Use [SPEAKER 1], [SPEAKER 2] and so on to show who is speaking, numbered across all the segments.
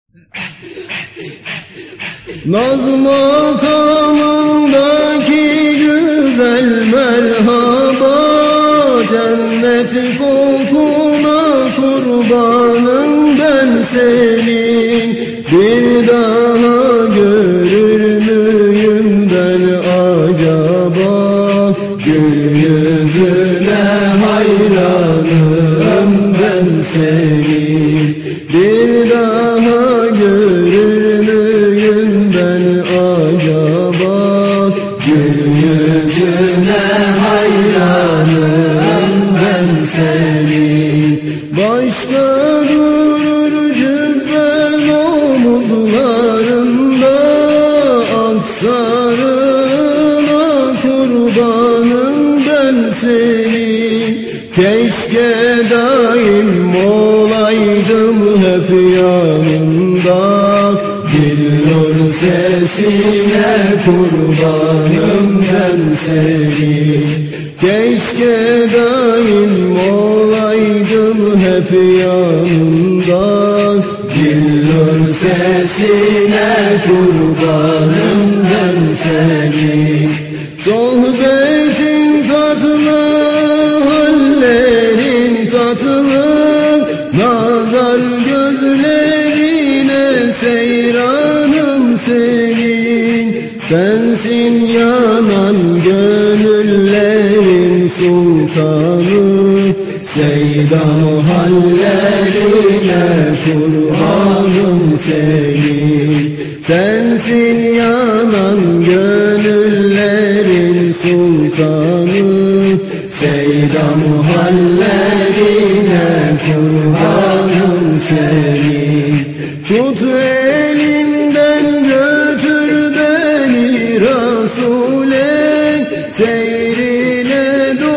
[SPEAKER 1] Naz makamındaki güzel merhaba, cennet kokuna kurbanım ben senin. Bir daha görür müyüm ben acaba, gül yüzüne hayranım ben senin. Bir daha görür müyüm ben acaba, gül yüzüne hayranım ben senin. Başka durur cübben omuzlarında, aksarına kurbanım ben senin. Keşke daim olaydım hep yanında, billur sesine kurbanım ben senin. Keşke daim olaydım hep yanında, billur sesine kurbanım ben senin. Sohbetin tatlı, hallerin tatlı, nazar gözlerine seyranım senin. Sensin yanan gönüllerin sultanı, seydam hallerine kurbanım senin. Sensin yanan gönüllerin sultanı, seydam hallerine kurbanım senin. Tut elinden götür beni Resul'e, seyrine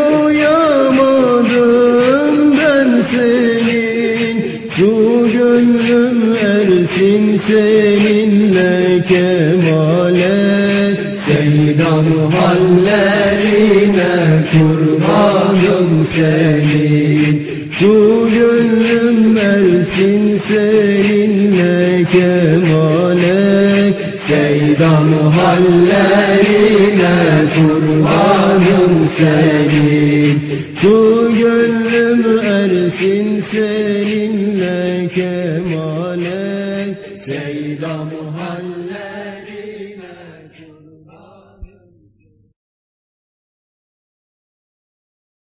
[SPEAKER 1] doyamadım ben senin. Şu gönlüm ersin seninle kemale, seydam hallerine kurbanım senin. Şu gönlüm ersin seninle kemale, seydam hallerine kurbanım senin. Şu gönlüm ersin seninle kemale, seydam